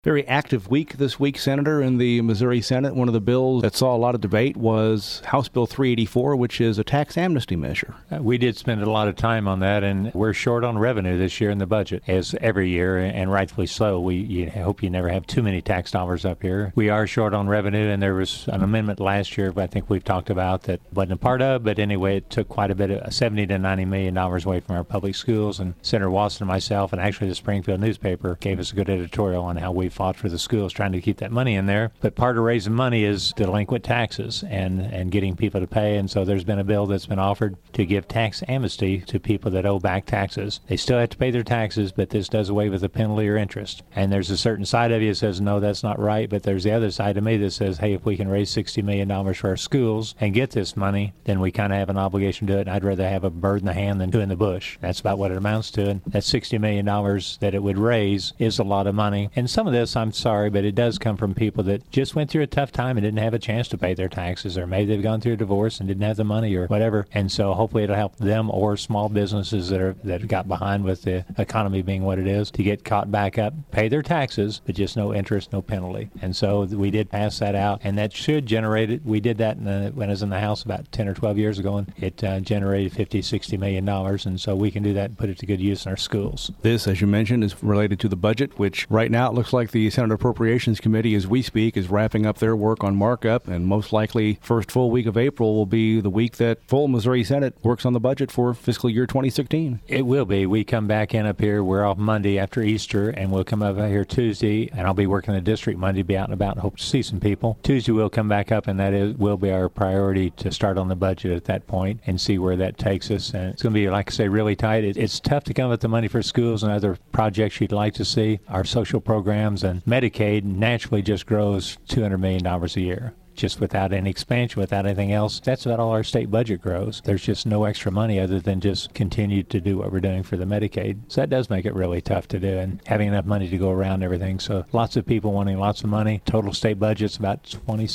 Very active week this week, Senator, in the Missouri Senate. One of the bills that saw a lot of debate was House Bill 384, which is a tax amnesty measure. We did spend a lot of time on that, and we're short on revenue this year in the budget, as every year, and rightfully so. I hope you never have too many tax dollars up here. We are short on revenue, and there was an amendment last year, I think we've talked about, that wasn't a part of, but anyway, it took quite a bit of $70 to $90 million away from our public schools, and Senator Watson and myself, and actually the Springfield newspaper, gave us a good editorial on how we fought for the schools trying to keep that money in there. But part of raising money is delinquent taxes and getting people to pay. And so there's been a bill that's been offered to give tax amnesty to people that owe back taxes. They still have to pay their taxes, but this does away with the penalty or interest. And there's a certain side of you that says, no, that's not right. But there's the other side of me that says, hey, if we can raise $60 million for our schools and get this money, then we kind of have an obligation to do it. And I'd rather have a bird in the hand than two in the bush. That's about what it amounts to. And that $60 million that it would raise is a lot of money. And some of this, I'm sorry, but it does come from people that just went through a tough time and didn't have a chance to pay their taxes, or maybe they've gone through a divorce and didn't have the money or whatever. And so hopefully it'll help them or small businesses that got behind with the economy being what it is to get caught back up, pay their taxes, but just no interest, no penalty. And so we did pass that out, and that should generate it. We did that when I was in the House about 10 or 12 years ago, and it generated $50-60 million. And so we can do that and put it to good use in our schools. This, as you mentioned, is related to the budget, which right now it looks like the Senate Appropriations Committee, as we speak, is wrapping up their work on markup, and most likely first full week of April will be the week that full Missouri Senate works on the budget for fiscal year 2016. It will be. We come back in up here. We're off Monday after Easter, and we'll come up here Tuesday, and I'll be working the district Monday, be out and about, and hope to see some people. Tuesday we'll come back up, and will be our priority to start on the budget at that point and see where that takes us. And it's going to be, like I say, really tight. It's tough to come up with the money for schools and other projects you'd like to see. Our social programs and Medicaid naturally just grows $200 million a year. Just without any expansion, without anything else. That's about all our state budget grows. There's just no extra money other than just continue to do what we're doing for the Medicaid. So that does make it really tough to do, and having enough money to go around and everything. So lots of people wanting lots of money. Total state budget's about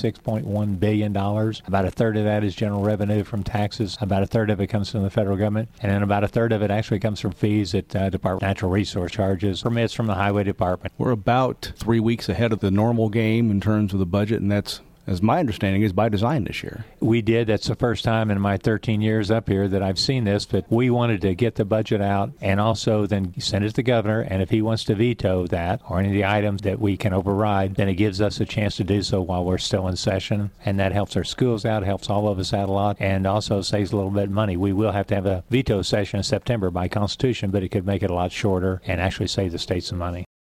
$26.1 billion. About a third of that is general revenue from taxes. About a third of it comes from the federal government. And then about a third of it actually comes from fees at Department of Natural Resource charges, permits from the Highway Department. We're about 3 weeks ahead of the normal game in terms of the budget, and that's, as my understanding, is by design this year. We did. That's the first time in my 13 years up here that I've seen this, but we wanted to get the budget out and also then send it to the governor, and if he wants to veto that or any of the items that we can override, then it gives us a chance to do so while we're still in session, and that helps our schools out, helps all of us out a lot, and also saves a little bit of money. We will have to have a veto session in September by Constitution, but it could make it a lot shorter and actually save the state some money.